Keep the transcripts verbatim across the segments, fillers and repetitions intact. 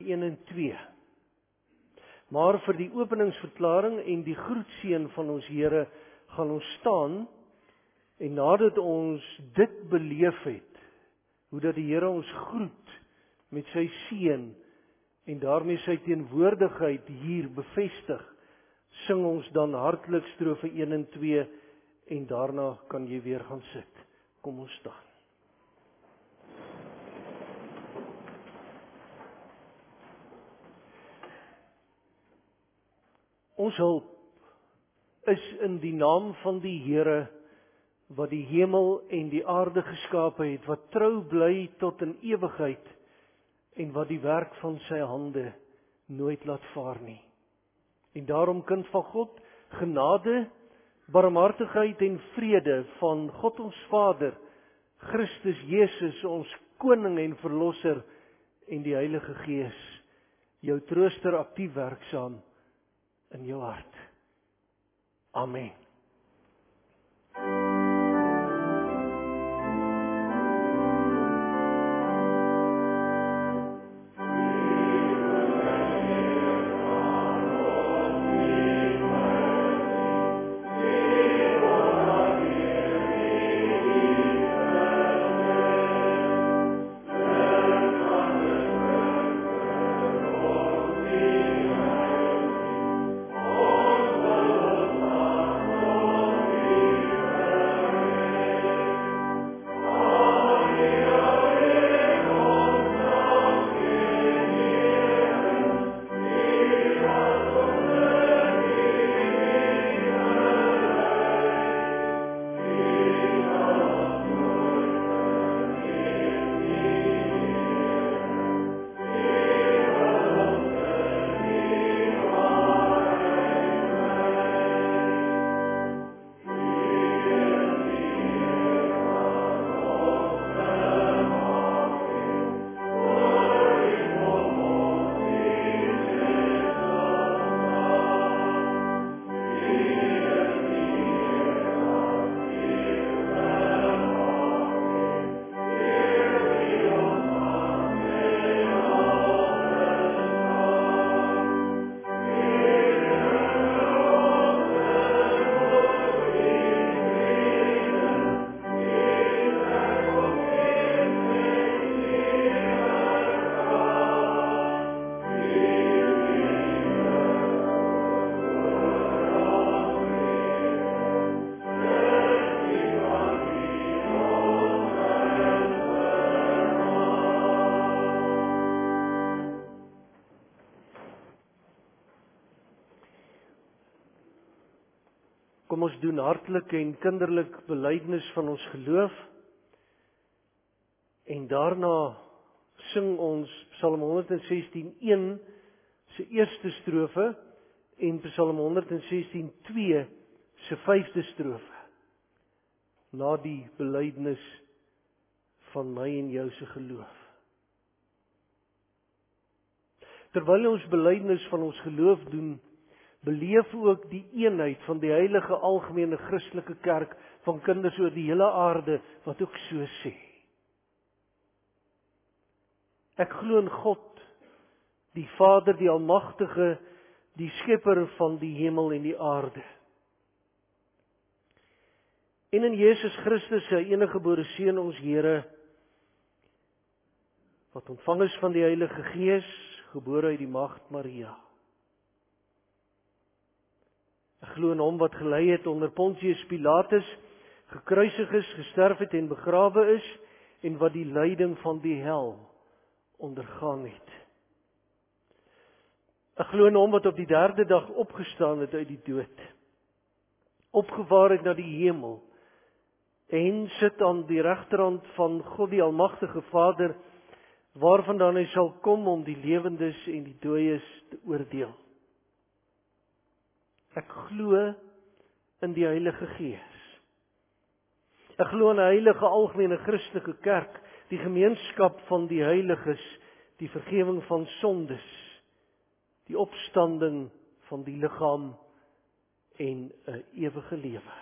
een en twee. Maar vir die openingsverklaring en die groetseën van ons Here gaan ons staan, en nadat ons dit beleef het, hoe dat die Here ons groet met sy seën, en daarmee sy teenwoordigheid hier bevestig, sing ons dan hartlik strofe een en twee, en daarna kan jy weer gaan sit. Kom ons staan. Ons hulp is in die naam van die Here, wat die hemel en die aarde geskape het, wat trou bly tot in ewigheid, en wat die werk van sy hande nooit laat vaar nie. En daarom, kind van God, genade, barmhartigheid en vrede van God ons Vader, Christus Jesus, ons Koning en Verlosser, en die Heilige Gees, jou trooster aktief werksaam in jou hart. Amen. Kom ons doen hartlik en kinderlik belydenis van ons geloof, en daarna sing ons Psalm honderd sestien een se eerste strofe en Psalm honderd sestien twee se vyfde strofe, na die belydenis van my en jou se geloof. Terwyl ons belydenis van ons geloof doen, beleef ook die eenheid van die heilige algemene Christelike kerk van kinders oor die hele aarde, wat ook so sê. Ek glo in God, die Vader, die Almagtige, die Skepper van die hemel en die aarde. En in Jesus Christus, sy eniggebore Seun, ons Here, wat ontvang is van die Heilige Gees, gebore uit die Maagd Maria. Ek glo in hom wat gelei het onder Pontius Pilatus, gekruisig is, gesterf het en begrawe is, en wat die lyding van die hel ondergaan het. Ek glo in hom wat op die derde dag opgestaan het uit die dood, opgevaar het na die hemel, en sit aan die regterhand van God die Almagtige Vader, waarvandaan hy sal kom om die lewendes en die dooies te oordeel. Ek glo in die Heilige Gees. Ek glo in 'n heilige algemene Christelike kerk, die gemeenskap van die heiliges, die vergifnis van sondes, die opstanding van die liggaam en 'n ewige lewe.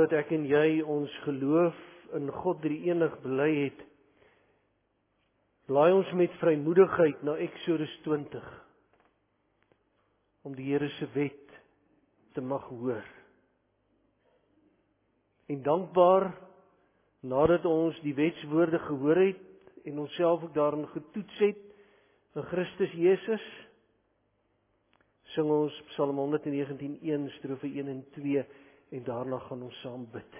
nadat ek en jy ons geloof in God drie enig bely het, laai ons met vrymoedigheid na Eksodus twintig, om die Here se wet te mag hoor. En dankbaar, nadat ons die wetswoorde gehoor het, en onsself ook daarin getoets het, in Christus Jesus, sing ons Psalm honderd negentien een, strofe een en twee, en daarna gaan ons saam bid.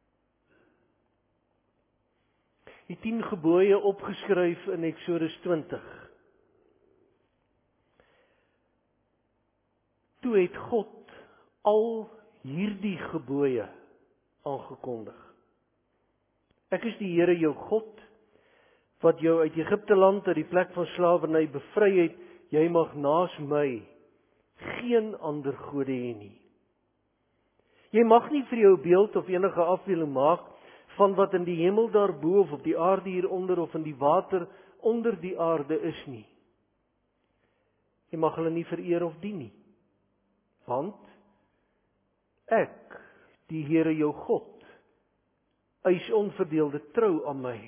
Die tien gebooie opgeskryf in Eksodus twintig. Toe het God al hierdie gebooie aangekondig. Ek is die Here jou God, wat jou uit Egipte land, uit die plek van slawerny bevry het. Jy mag naas my geen ander gode hê nie. Jy mag nie vir jou beeld of enige afbeelding maak van wat in die hemel daarbo of op die aarde hieronder of in die water onder die aarde is nie. Jy mag hulle nie vereer of dien nie. Want ek, die Here jou God, eis onverdeelde trou aan my.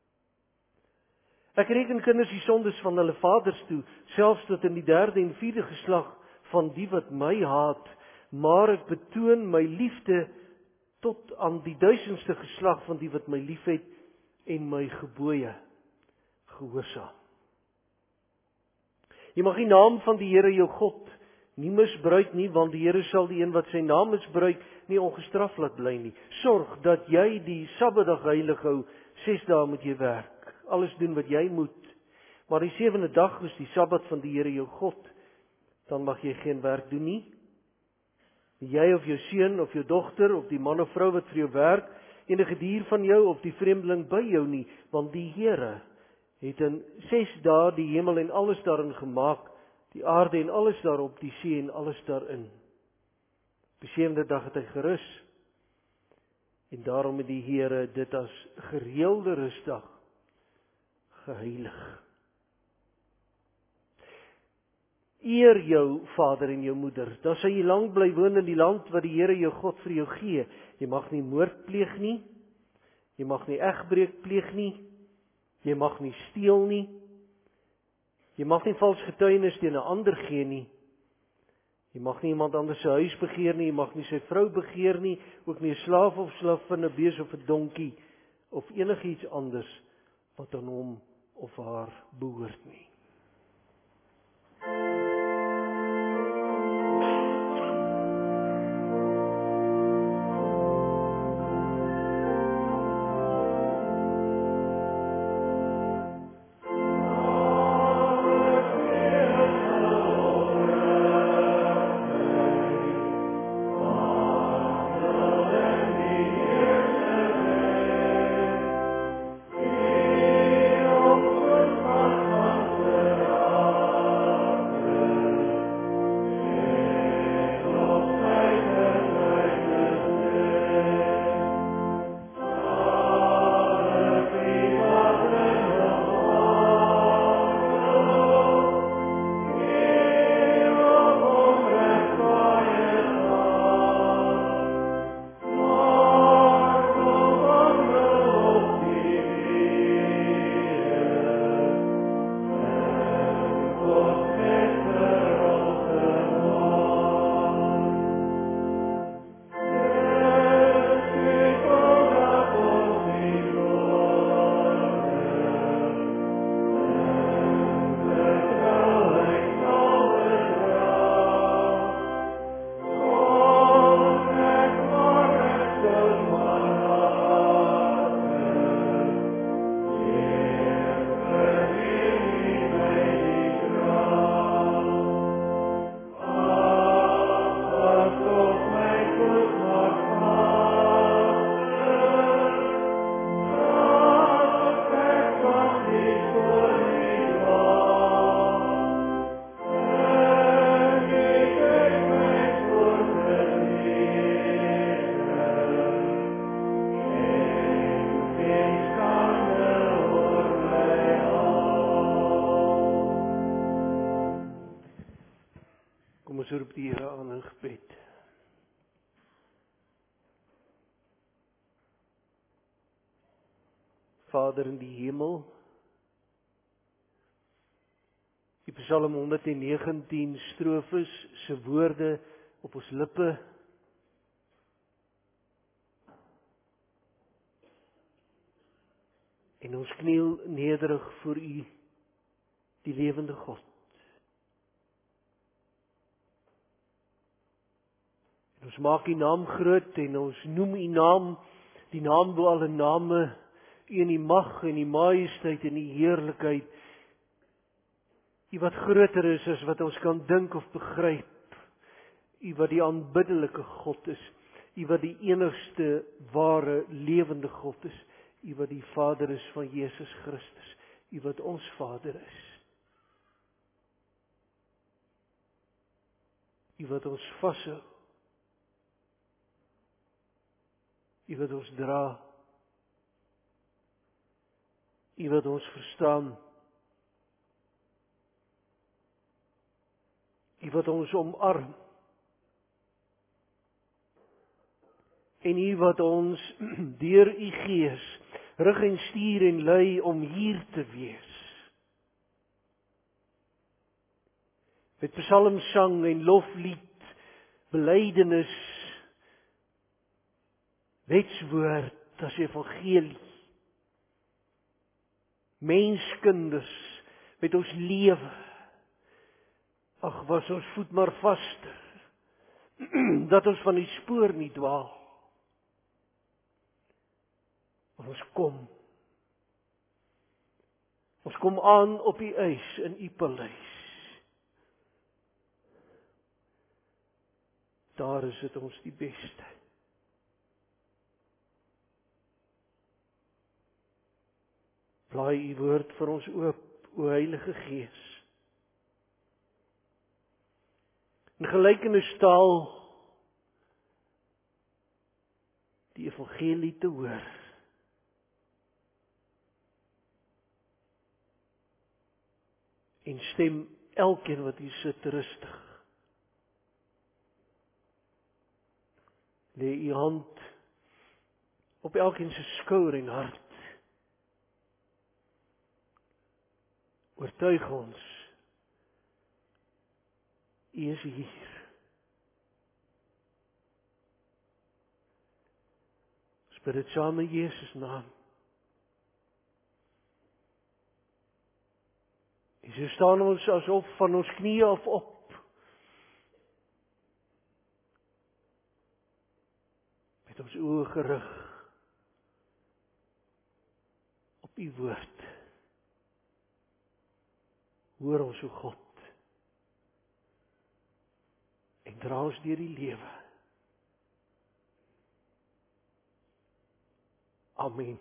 Ek reken kinders die sondes van hulle vaders toe, selfs tot in die derde en vierde geslag van die wat my haat, maar ek betoon my liefde tot aan die duisendste geslag van die wat my liefhet en my gebooie gehoorsaam. Jy mag die naam van die Here jou God nie misbruik nie, want die Here sal die een wat sy naam misbruik nie ongestraf laat bly nie. Sorg dat jy die Sabbatdag heilig hou, ses dae moet jy werk. Alles doen wat jy moet, maar die sewende dag is die Sabbat van die Here jou God, dan mag jy geen werk doen nie. Jy of jou seun of jou dogter of die man of vrou wat vir jou werk, enige dier van jou of die vreemdeling by jou nie, want die Here het in ses dae die hemel en alles daarin gemaak, die aarde en alles daarop, die see en alles daarin. Op die sewende dag het hy gerus, en daarom het die Here dit as gereelde rusdag geheilig. Eer jou vader en jou moeder, dan sal jy lang bly woon in die land wat die Here jou God vir jou gee. Jy mag nie moord pleeg nie, jy mag nie egbreek pleeg nie, jy mag nie steel nie, jy mag nie vals getuienis teen 'n ander gee nie, jy mag nie iemand anders se huis begeer nie, jy mag nie sy vrou begeer nie, ook nie 'n slaaf of slavin, 'n bees of 'n donkie, of enigiets anders wat aan hom of haar behoort nie. Kom ons roep die Here aan in gebed. Vader in die hemel. Die Psalm honderdnegentien strofes se woorde op ons lippe. En ons kniel nederig voor U, die lewende God. En ons maak U naam groot en ons noem U naam, die naam bo alle name, U in die mag en die majesteit en die heerlikheid. U wat groter is as wat ons kan dink of begryp. U wat die aanbiddelike God is. U wat die enigste ware lewende God is. U wat die Vader is van Jesus Christus. U wat ons Vader is. U wat ons vashou. U wat ons dra. U wat ons verstaan. U wat ons omarm. En U wat ons deur U Gees rig en stuur en lei om hier te wees. Met psalmsang en loflied, belydenis, wetswoord as evangelie. Menskinders met ons lewe. Ag, was ons voet maar vaster, dat ons van die spoor nie dwaal. Ons kom. Ons kom aan op U eis in U paleis. Daar is dit ons die beste. Blaai U woord vir ons oop, o Heilige Gees. In gelykenisse-taal die evangelie te hoor. En stem elkeen wat hier sit rustig. Lê U hand op elkeen se skouer en hart. Oortuig ons, U is hier. Ons bid dit saam in Jesus naam. En so staan ons asof van ons knieë af op. Met ons oë gerig op U woord. Hoor ons, o God. En dra ons deur die lewe. Amen.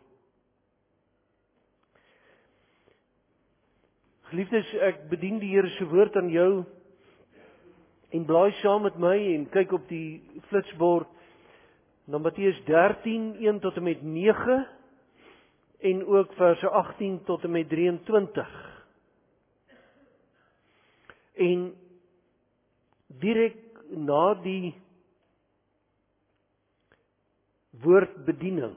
Geliefdes, ek bedien die Here se woord aan jou en blaai saam met my en kyk op die flitsbord na Matteus dertien, een tot en met nege en ook verse agttien tot en met drieëntwintig. En direk na die woordbediening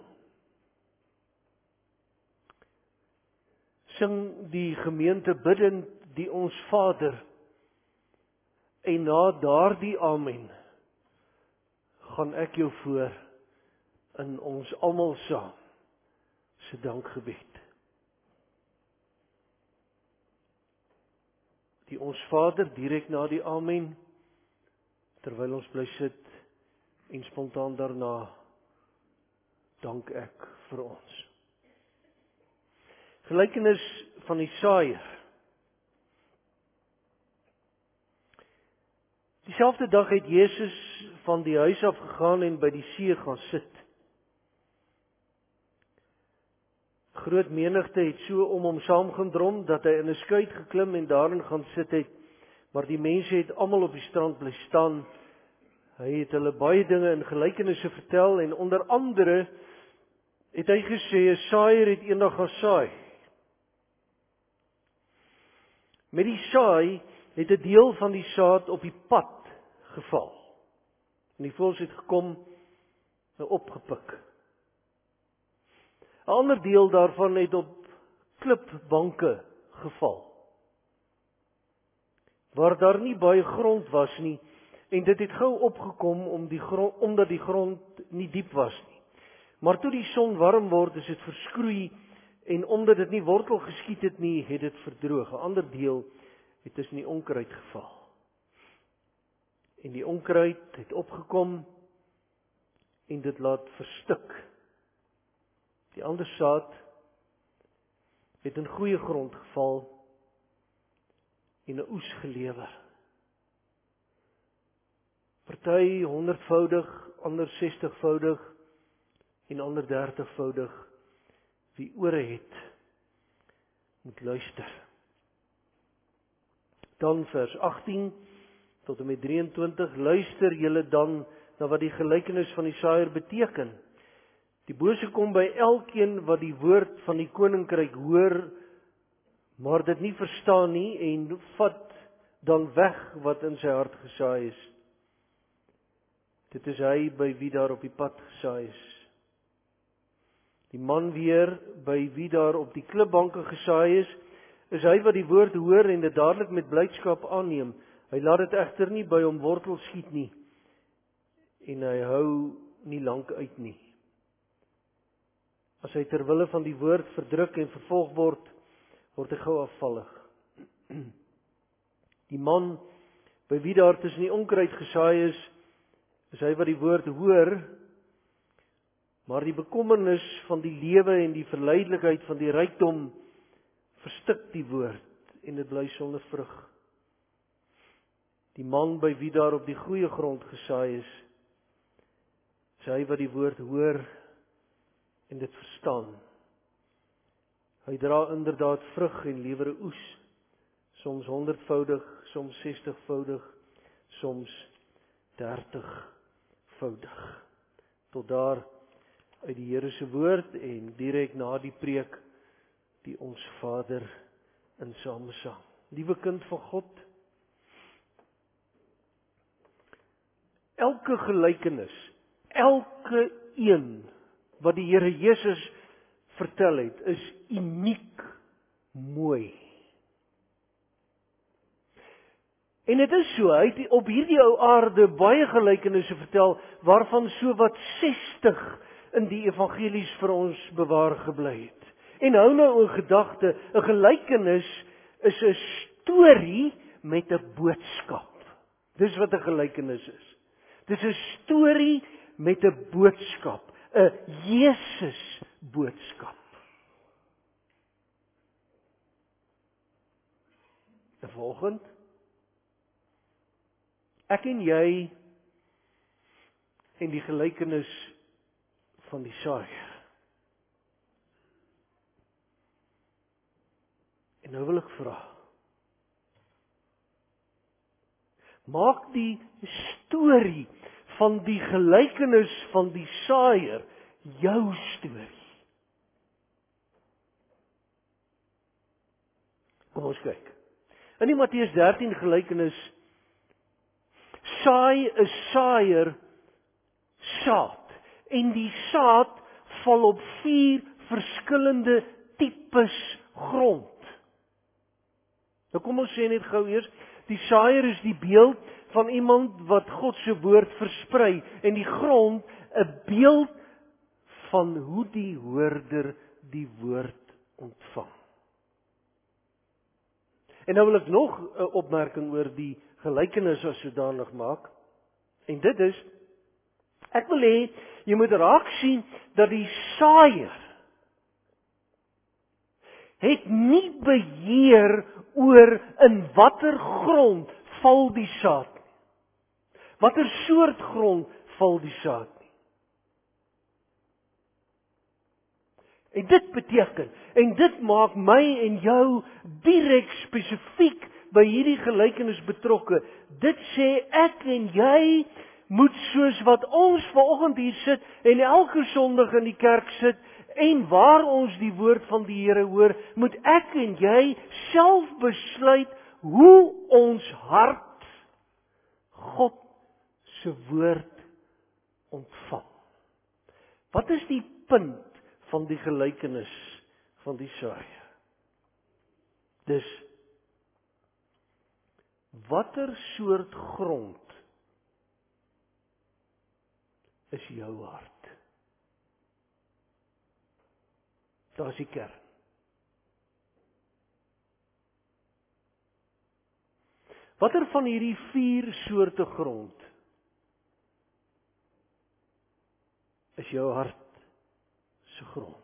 sing die gemeente biddend die Ons Vader en na daardie amen gaan ek jou voor in ons almal saam se dankgebed. Die Ons Vader direk na die amen, terwyl ons bly sit en spontaan daarna dank ek vir ons. Gelykenis van die saaier. Dieselfde dag het Jesus van die huis af gegaan en by die see gaan sit. Groot menigte het so om hom saamgedrom dat hy in 'n skuit geklim en daarin gaan sit het, maar die mense het almal op die strand bly staan. Hy het hulle baie dinge in gelykenisse vertel en onder andere het hy gesê 'n saaier het eendag gaan saai. Met die saai het 'n deel van die saad op die pad geval. En die voëls het gekom en opgepik. 'n ander deel daarvan het op klipbanke geval, waar daar nie baie grond was nie, en dit het gou opgekom om die grond, omdat die grond nie diep was nie. Maar toe die son warm word, is dit verskroei, en omdat dit nie wortel geskiet het nie, het dit verdroog. 'n Ander deel het tussen die onkruid geval. En die onkruid het opgekom, en dit laat verstik. Die ander saad het in goeie grond geval, en 'n oes gelewer. Party honderdvoudig, ander sestigvoudig, en ander dertigvoudig. Wie ore het, moet luister. Dan vers agttien tot en met drieëntwintig, luister julle dan na wat die gelykenis van die saaiër beteken. Die bose kom by elkeen wat die woord van die koninkryk hoor, maar dit nie verstaan nie, en vat dan weg wat in sy hart gesaai is. Dit is hy by wie daar op die pad gesaai is. Die man weer by wie daar op die klipbanke gesaai is, is hy wat die woord hoor en dit dadelik met blydskap aanneem. Hy laat dit egter nie by hom wortel skiet nie, en hy hou nie lank uit nie. As hy ter wille van die woord verdruk en vervolg word, word hy gou afvallig. Die man by wie daar tussen die onkruid gesaai is, is hy wat die woord hoor, maar die bekommernis van die lewe en die verleidelikheid van die rykdom verstik die woord, en dit bly sonder vrug. Die man by wie daar op die goeie grond gesaai is, is hy wat die woord hoor en dit verstaan. Hy dra inderdaad vrug en lewer 'n oes, soms honderdvoudig, soms sestigvoudig, soms dertigvoudig. Tot daar uit die Here se woord, en direk na die preek die Ons Vader in samesang. Liewe kind van God, elke gelykenis, elke een wat die Here Jesus vertel het, is uniek mooi. En dit is so, hy het op hierdie ou aarde baie gelykenisse vertel, waarvan so wat sestig in die evangelies vir ons bewaar gebly het. En hou nou in gedagte, 'n gelykenis is 'n storie met 'n boodskap. Dis wat 'n gelykenis is. Dis 'n storie met 'n boodskap, 'n Jesus boodskap. En volgend, ek en jy en die gelykenis van die saaiër. En nou wil ek vra, maak die storie van die gelykenis van die saaiër jou storie. Kom ons kyk. In die Matteus dertien gelykenis, saai 'n saaiër saad, en die saad val op vier verskillende tipes grond. Nou kom ons sê net gou eers, die saaiër is die beeld van iemand wat God se woord versprei, en die grond 'n beeld van hoe die hoorder die woord ontvang. En nou wil ek nog 'n opmerking oor die gelykenis as sodanig maak, en dit is, ek wil hê jy moet raak sien dat die saaiër het nie beheer oor in watter grond val die saad nie. Watter soort grond val die saad nie. En dit beteken, en dit maak my en jou direk spesifiek by hierdie gelykenis betrokke. Dit sê ek en jy moet, soos wat ons vanoggend hier sit en elke Sondag in die kerk sit en waar ons die woord van die Here hoor, moet ek en jy self besluit hoe ons hart God se woord ontvang. Wat is die punt van die gelykenis van die saaië. Dus, watter soort grond is jou hart? Daar is die kern. Watter van hierdie vier soorte grond is jou hart se grond?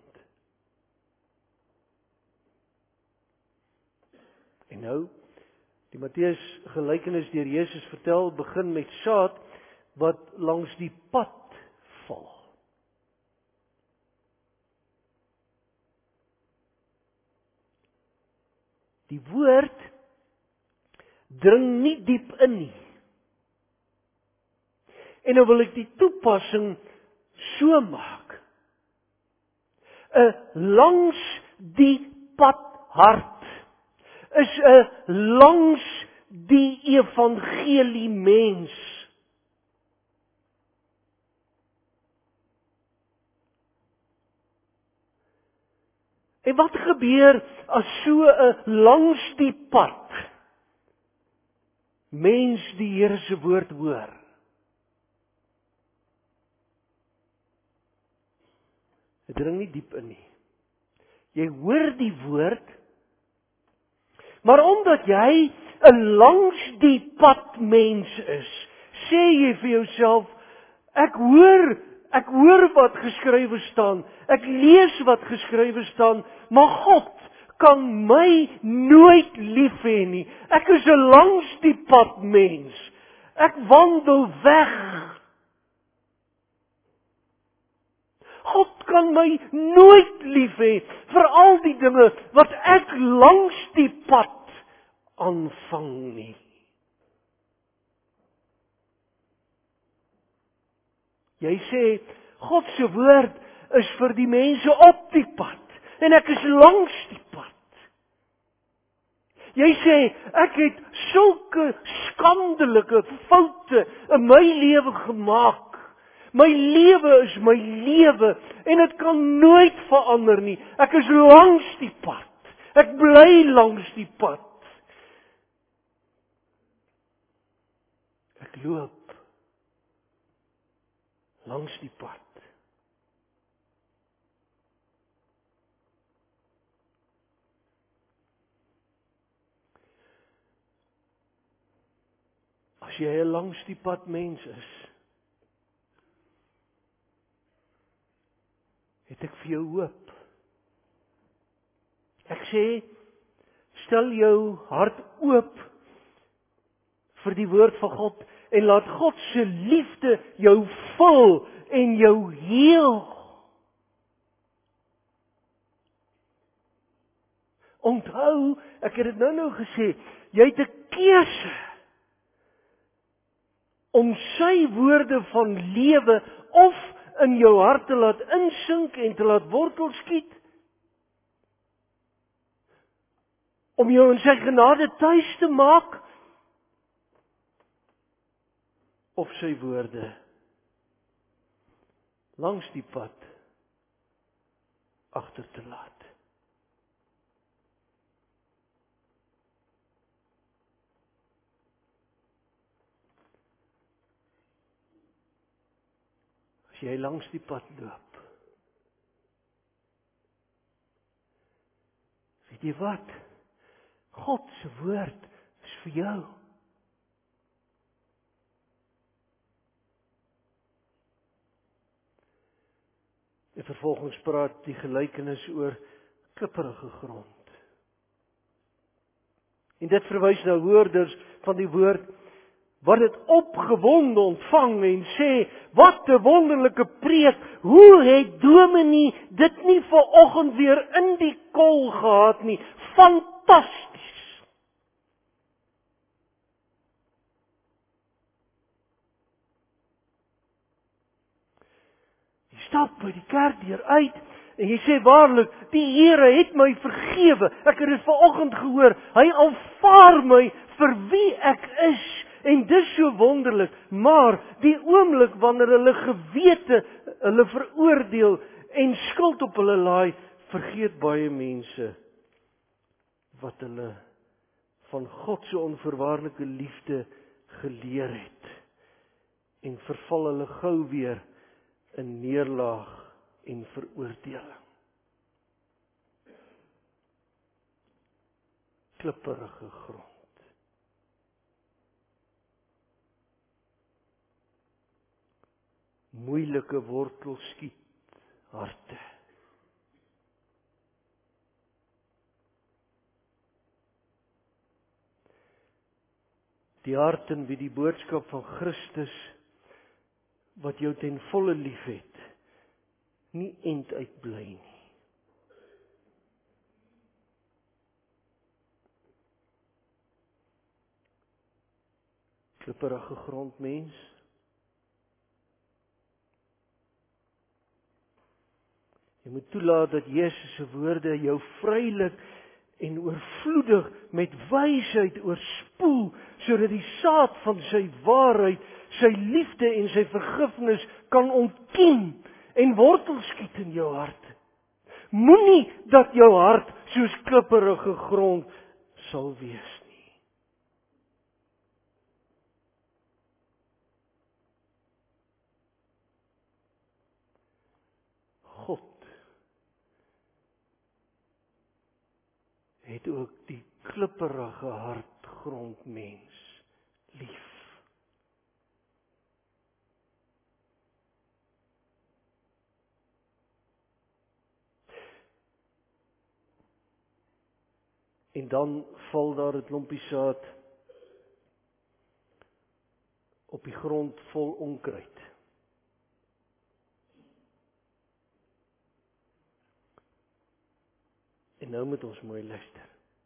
En nou, die Matteus gelykenis deur Jesus vertel, begin met saad wat langs die pad val. Die woord dring nie diep in nie. En nou wil ek die toepassing so maak. 'n Langs die pad hart is 'n langs die evangelie mens. En wat gebeur as so 'n langs die pad mens die Here se woord hoor? Dit dring nie diep in nie. Jy hoor die woord, maar omdat jy 'n langs die pad mens is, sê jy vir jouself, ek hoor, ek hoor wat geskrywe staan, ek lees wat geskrywe staan, maar God kan my nooit lief hê nie. Ek is 'n langs die pad mens. Ek wandel weg. God kan my nooit lief hê vir al die dinge wat ek langs die pad aanvang nie. Jy sê, God se woord is vir die mense op die pad, en ek is langs die pad. Jy sê, ek het sulke skandelike foute in my lewe gemaak. My lewe is my lewe, en dit kan nooit verander nie. Ek is langs die pad. Ek bly langs die pad. Ek loop langs die pad. As jy 'n langs die pad mens is, het ek vir jou hoop. Ek sê, stel jou hart oop vir die woord van God en laat God se liefde jou vul en jou heel. Onthou, ek het dit nou nou gesê, jy het 'n keuse om sy woorde van lewe of in jou hart te laat insink en te laat wortel skiet, om jou in sy genade tuis te maak, of sy woorde langs die pad agter te laat. As jy langs die pad loop, weet jy wat? God se woord is vir jou. En vervolgens praat die gelykenis oor klipperige grond. En dit verwys na hoorders van die woord wat dit opgewonde ontvang en sê, wat 'n wonderlike preek, hoe het Dominee dit nie vanoggend weer in die kol gehad nie, fantasties. Jy stap by die kerkdeur uit en jy sê waarlik, die Here het my vergewe, ek het dit vanoggend gehoor, hy aanvaar my vir wie ek is. En dis so wonderlik, maar die oomblik wanneer hulle gewete hulle veroordeel en skuld op hulle laai, vergeet baie mense wat hulle van God se onvoorwaardelike liefde geleer het en verval hulle gou weer in neerlaag en veroordeling. Klipperige grond. Moeilike wortel skiet harte. Die hart in wie die boodskap van Christus, wat jou ten volle liefhet, nie end uitbly nie. Klipperige grondmens. Jy moet toelaat dat Jesus se woorde jou vrylik en oorvloedig met wysheid oorspoel, sodat die saad van sy waarheid, sy liefde en sy vergifnis kan ontkiem en wortel skiet in jou hart. Moenie dat jou hart soos klipperige grond sal wees nie. God het ook die klipperige hartgrondmens lief. En dan val daar 'n klompie saad op die grond vol onkruid. En nou moet ons mooi luister.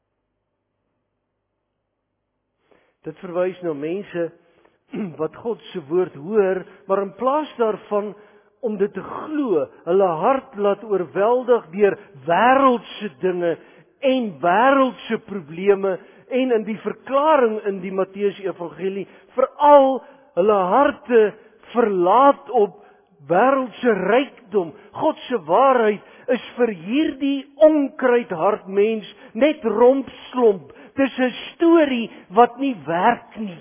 Dit verwys na mense wat God se woord hoor, maar in plaas daarvan om dit te glo, hulle hart laat oorweldig deur wêreldse dinge en wêreldse probleme, en in die verklaring in die Matteus Evangelie, veral hulle harte verlaat op wêreldse rykdom. God se waarheid is vir hierdie onkruid hartmens net rompslomp. Dis 'n storie wat nie werk nie.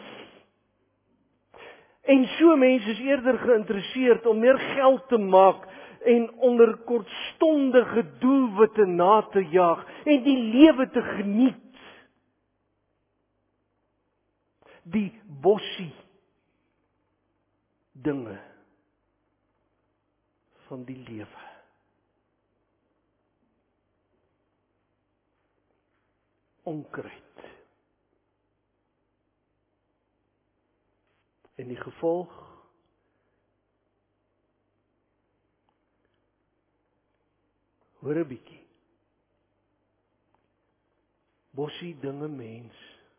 En so mense is eerder geïnteresseerd om meer geld te maak en onder kortstondige doelwitte na te jaag en die lewe te geniet. Die bossie dinge van die lewe. Onkruid. En die gevolg, hoor 'n bietjie. Bossie dinge mens.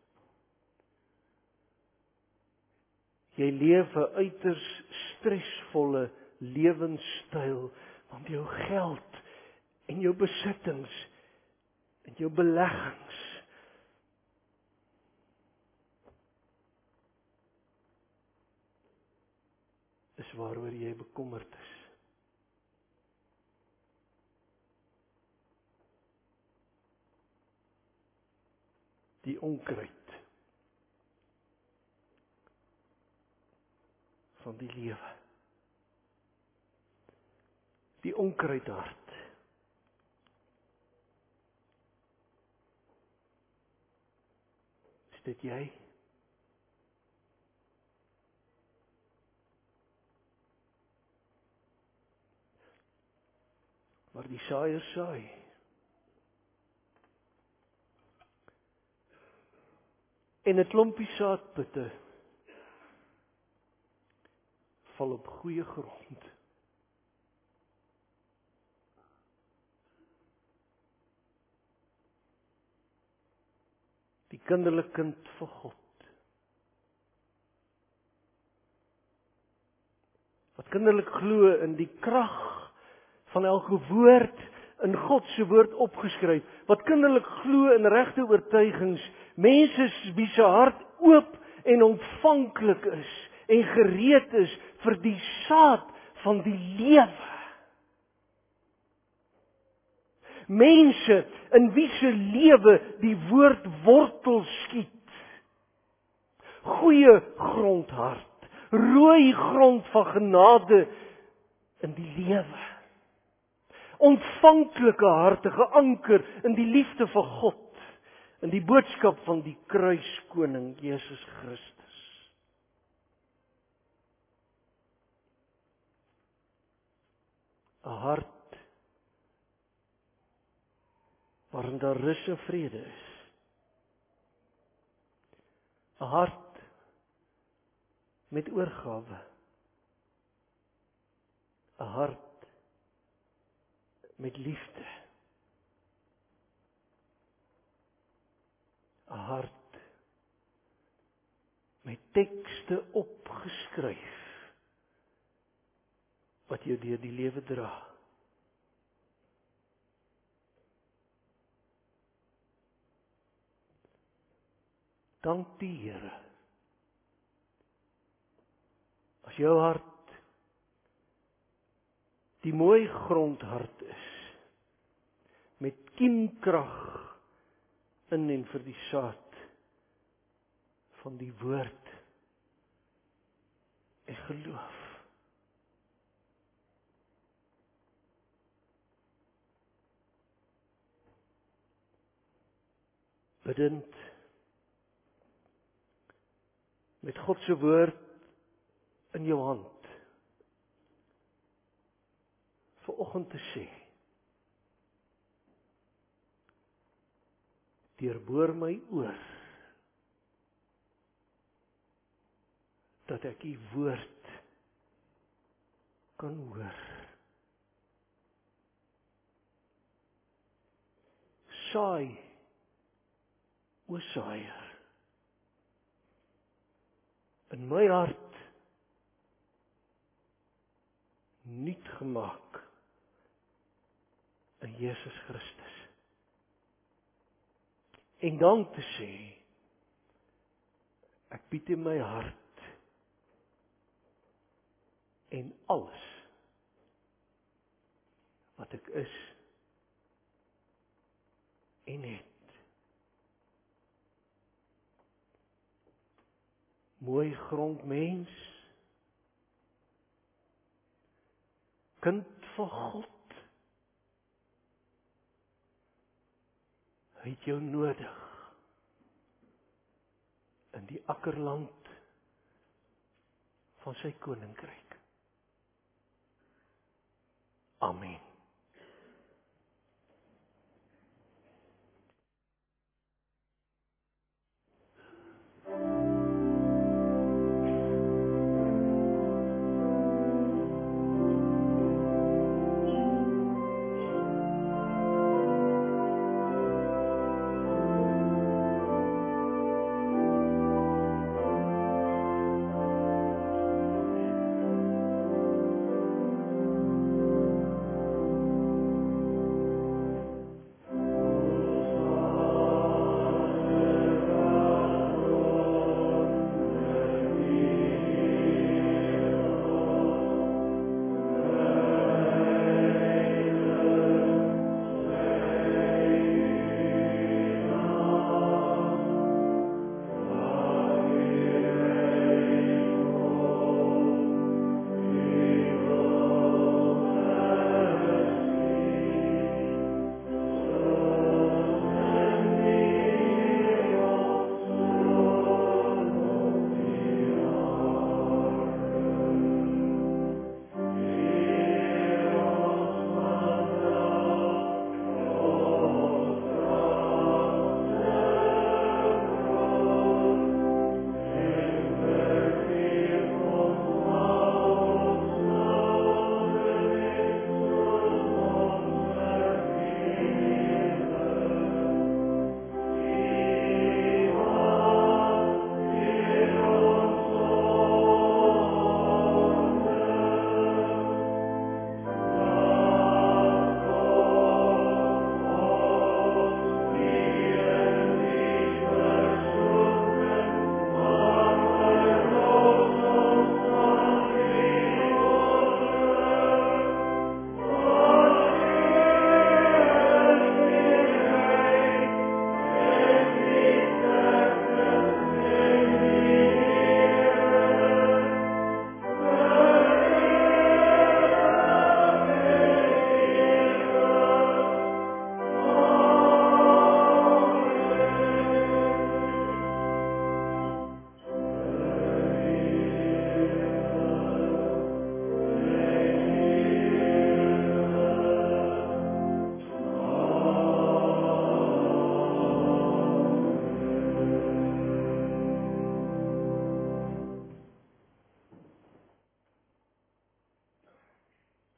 Jy leef 'n uiters stresvolle lewenstyl, want jou geld en jou besittings en jou beleggings is waaroor jy bekommerd is. Die onkruid van die lewe. Die onkruidhart. Is dit jy? Maar die saaier saai. En 'n klompie saadputte val op goeie grond. Die kinderlike kind van God. Wat kinderlik glo in die krag van elke woord in God se woord opgeskryf. Wat kinderlik glo in regte oortuigings, mense wie se hart oop en ontvanklik is en gereed is vir die saad van die lewe. Mense in wie se lewe die woord wortel skiet. Goeie grondhart, rooi grond van genade in die lewe. Ontvanklike harte geanker in die liefde van God, in die boodskap van die kruiskoning Jesus Christus. 'n Hart waarin daar rus en vrede is. 'n Hart met oorgawe. 'n Hart met liefde. 'n Hart met tekste opgeskryf wat jou deur die lewe dra. Dank die Here. As jou hart die mooi grondhart is, met kiemkrag in en vir die saad van die woord en geloof. Bidend, met God se woord in jou hand, vanoggend te sê, deurboor my oor, dat ek u woord kan hoor. Saai, o saaier, in my hart nuut gemaak in Jesus Christus. En dan te sê, ek bied in my hart en alles wat ek is en het. Mooi grondmens, kind van God, hy het jou nodig in die akkerland van sy koninkryk. Amen.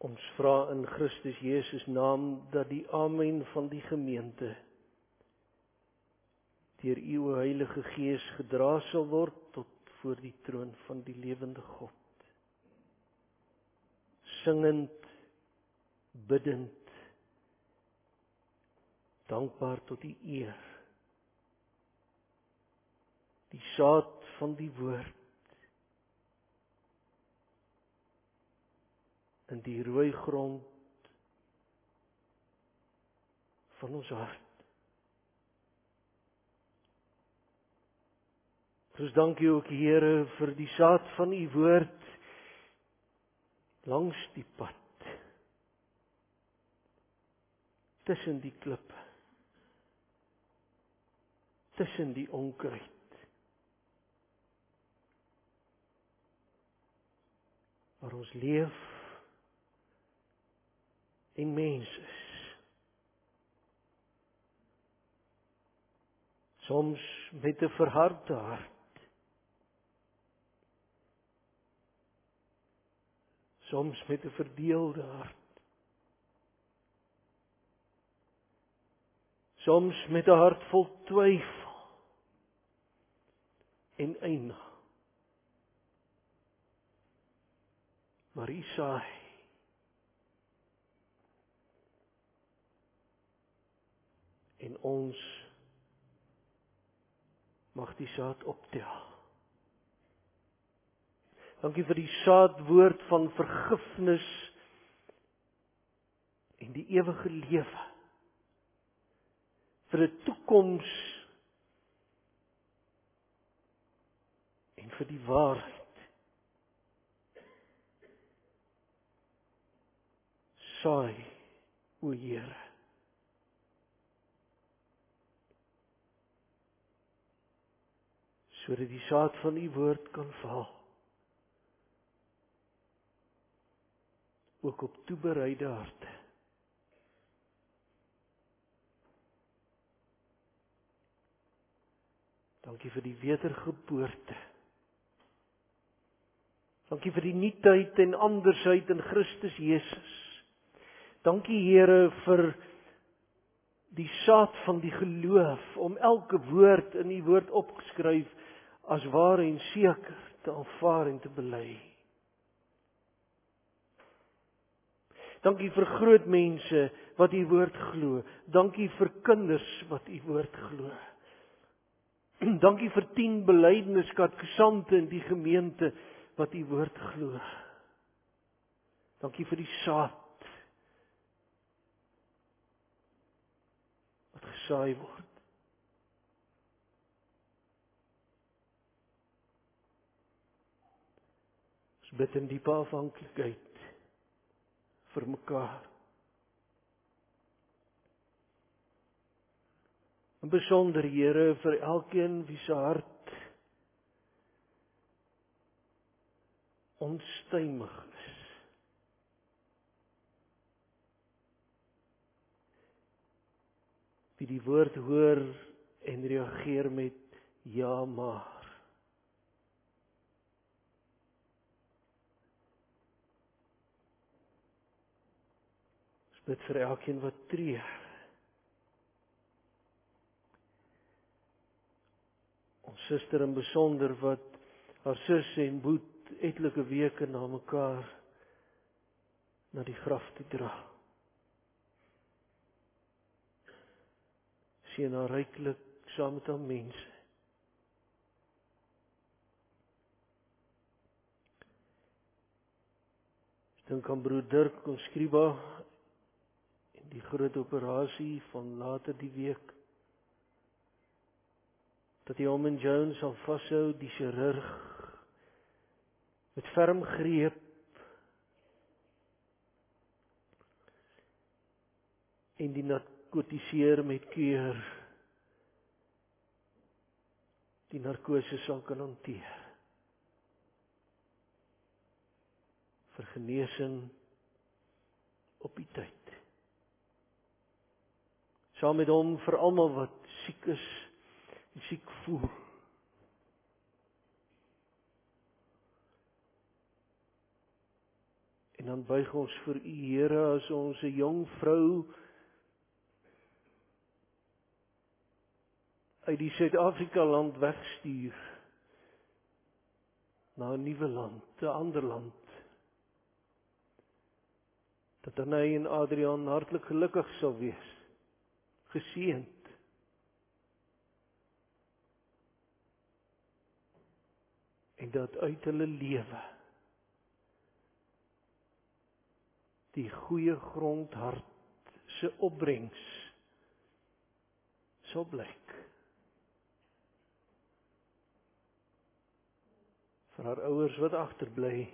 Ons vra in Christus Jesus naam dat die amen van die gemeente deur U o Heilige Gees gedra sal word tot voor die troon van die lewende God. Singend, biddend, dankbaar tot U eer. Die saad van die woord in die rooi grond van ons hart. Ons dank U ook, Here, vir die saad van U woord langs die pad, tussen die klippe, tussen die onkruid. Waar ons leef en mens is. Soms met 'n verhardde hart. Soms met 'n verdeelde hart. Soms met 'n hart vol twyfel en eina. Maar U saai. En ons mag die saad optel. Dankie vir die saadwoord van vergifnis en die ewige lewe. Vir 'n toekoms en vir die waarheid. Saai, o Here. Sodat die saad van U woord kan val. Ook op toebereide harte. Dankie vir die wedergeboorte. Dankie vir die nuutheid en andersheid in Christus Jesus. Dankie, Here, vir die saad van die geloof, om elke woord in U woord opgeskryf as waar en seker te aanvaar en te bely. Dankie vir groot mense wat U woord glo. Dankie vir kinders wat U woord glo. Dankie vir tien belydenis-katekisante in die gemeente wat U woord glo. Dankie vir die saad wat gesaai word. Ons bid in diepe afhanklikheid vir mekaar. In besonder, Here, vir elkeen wie se hart onstuimig is. Wie die woord hoor en reageer met ja maar. Ons bid vir elkeen wat treur. Ons suster in besonder wat haar sus en boet etlike weke na mekaar na die graf te dra. Seën haar ryklik saam met haar mense. Ek dink aan broer Dirk Konskriba en die groot operasie van later die week. Dat hy hom en Jones sal vashou, die chirurg, met ferm greep, en die narkotiseer met keur, die narkose sal kan hanteer. Vir genesing op die tyd. Saam met hom vir almal wat siek is, siek voel. En dan buig ons vir U, Here, as ons 'n jong vrou uit die Suid-Afrika land wegstuur na 'n nuwe land, 'n ander land. Dat hy en Adriaan hartlik gelukkig sal wees, geseënd. En dat uit hulle lewe die goeie grondhart se opbrengs sal blyk. Vir haar ouers wat agterbly,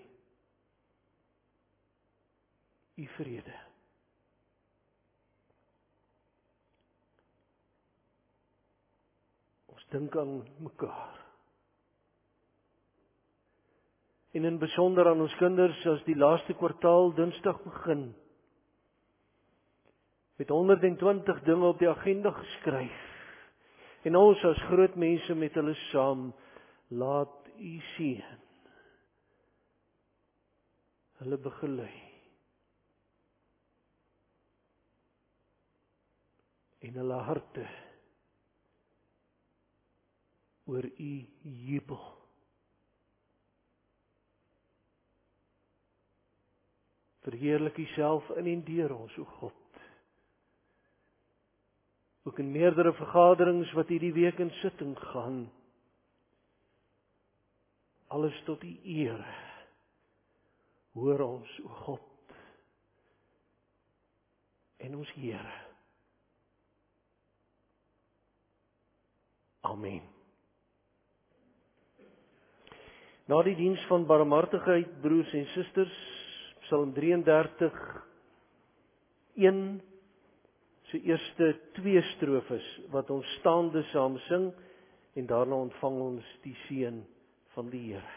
U vrede. Ons dink aan mekaar. En in besonder aan ons kinders as die laaste kwartaal Dinsdag begin. Met honderd en twintig dinge op die agenda geskryf. En ons as groot mense met hulle saam, laat U seën. Hulle begelei. En hulle harte oor U jubel. Verheerlik U self in en deur ons, o God. Ook in meerdere vergaderings wat hierdie week in sitting gaan. Alles tot U ere. Hoor ons, o God. En ons Here. Amen. Na die diens van barmhartigheid, broers en susters, Psalm drieëndertig, een, se eerste twee strofes, wat ons staande saam sing, en daarna ontvang ons die seën van die Here.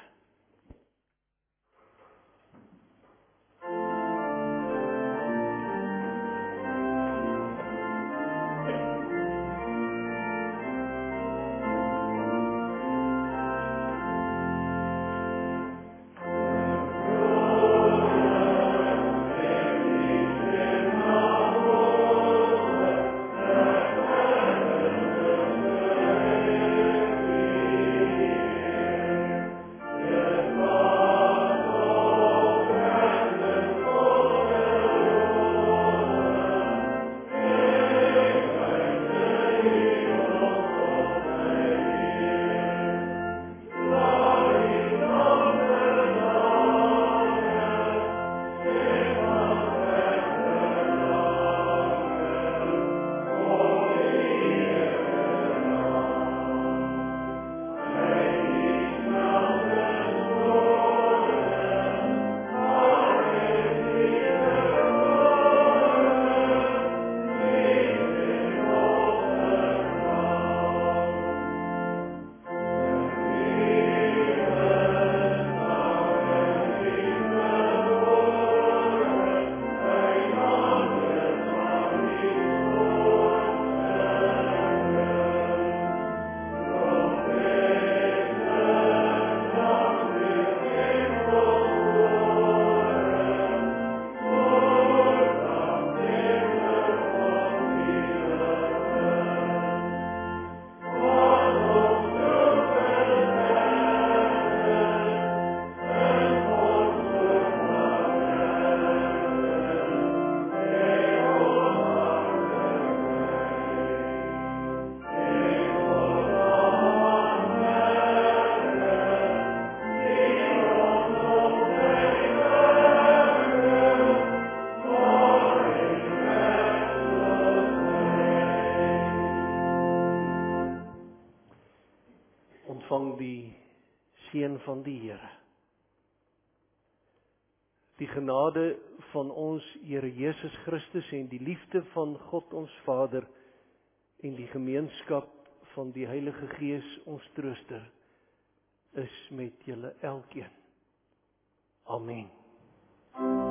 Ontvang die seën van die Here. Die genade van ons Here Jesus Christus en die liefde van God ons Vader en die gemeenskap van die Heilige Gees ons trooster is met julle elkeen. Amen.